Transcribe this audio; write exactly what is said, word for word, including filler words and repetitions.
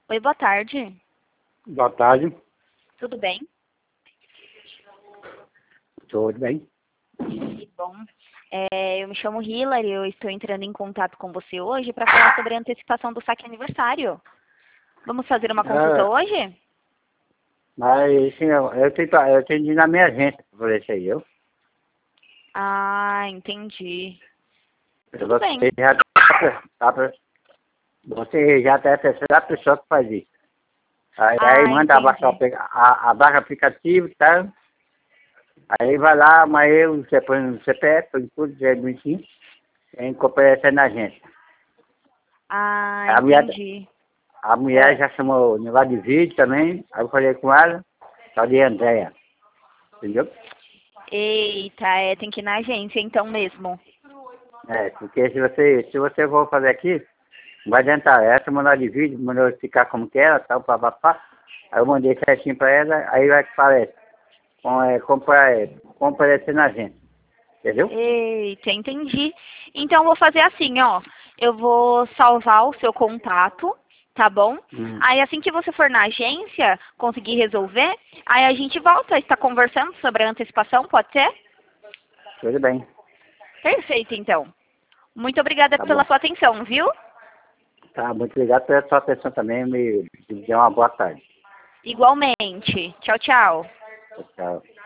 Oi, boa tarde. Boa tarde. Tudo bem? Tudo bem? Que bom. É, eu me chamo Hilary, eu estou entrando em contato com você hoje para falar sobre a antecipação do saque aniversário. Vamos fazer uma consulta Ah, hoje? mas sim, eu, eu, tenho, pra- eu tenho de ir na minha agência por isso aí, eu. Ah, entendi. Tudo Você bem. já, tá, tá, você já é a terceira pessoa que faz isso. Aí, aí Ah, manda abaixar o entendi. apli- a, abaixa o aplicativo e tal. Aí vai lá, mas eu, você põe no C P F, põe tudo, é bonitinho, e comparece na agência. Ah, A mulher, entendi. a mulher É. já chamou o negócio de vídeo também, aí eu falei com ela, só de Andréia, entendeu? Eita, é, tem que ir na agência então mesmo. É, porque se você, se você for fazer aqui, não vai adiantar. Essa mandou de vídeo, mandou ficar como que era, tal, papapá. Aí eu mandei certinho pra ela, aí vai que parece. Com, é, comprar, é, comparecer na agência. Entendeu? Eita, entendi. Então, eu vou fazer assim, ó. Eu vou salvar o seu contato, tá bom? Hum. Aí, assim que você for na agência, conseguir resolver, aí a gente volta a estar conversando sobre a antecipação, pode ser? Tudo bem. Perfeito, então. Muito obrigada Tá pela bom. sua atenção, viu? Tá, muito obrigado pela sua atenção também. Me, me dê uma boa tarde. Igualmente. Tchau, tchau. Tchau.